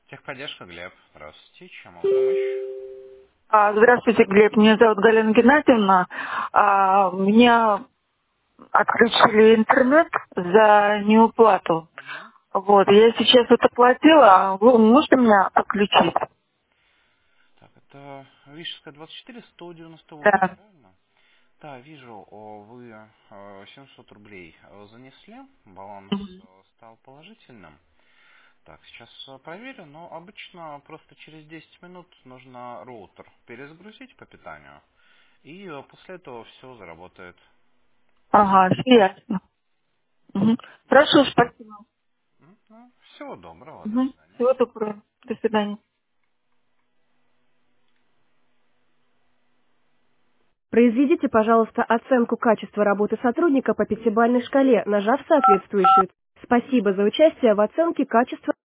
Техподдержка, Глеб. Здравствуйте. Чем могу помочь? Здравствуйте, Глеб. Меня зовут Галина Геннадьевна. Меня отключили интернет за неуплату. Мгм. Вот, я сейчас это платила, а вы можете меня отключить? Так, это Вишерская 24, 198, Да. правильно? Да, вижу, вы 700 рублей занесли, баланс Мгм. стал положительным. Так, сейчас проверю, но обычно просто через 10 минут нужно роутер перезагрузить по питанию, и после этого все заработает. Ага, все ясно. Мгм. Хорошо, спасибо. Ну, всего доброго, до Мгм. свидания. Всего доброго. До свидания. Произведите, пожалуйста, оценку качества работы сотрудника по пятибалльной шкале, нажав соответствующую. Спасибо за участие в оценке качества